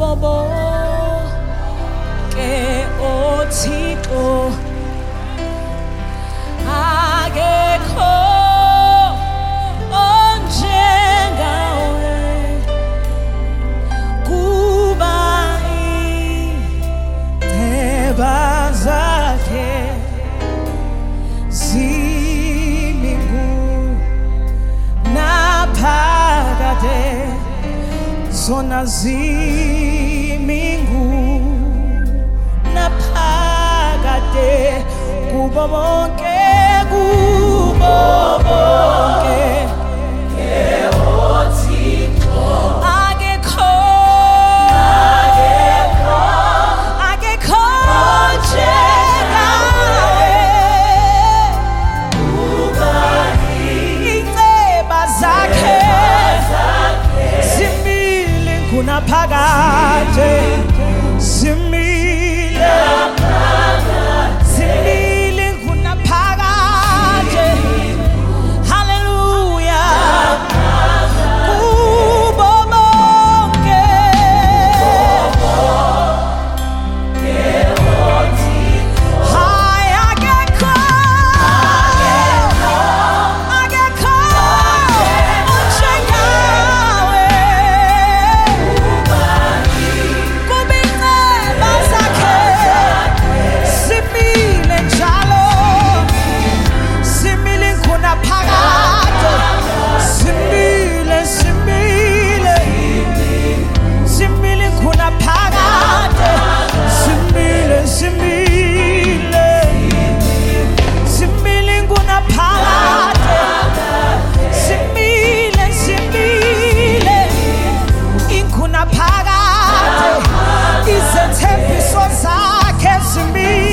kubobo ke othixo akekho onjengawe kuba indeba zakhe zimingu naphakade zona zimingu naphakade kubo bonke othixo akekho onjengawe kuba indeba zakhe zimile kunaphakade zimile kunaphakade hallelujah kubo bonke hayi akekho onjengawe kuba indeba zakhe zimile njalo zimile kunaphakade zimile kunaphakade zimile kunaphakade zimile inkunaphakade izethembiso zakhe zimile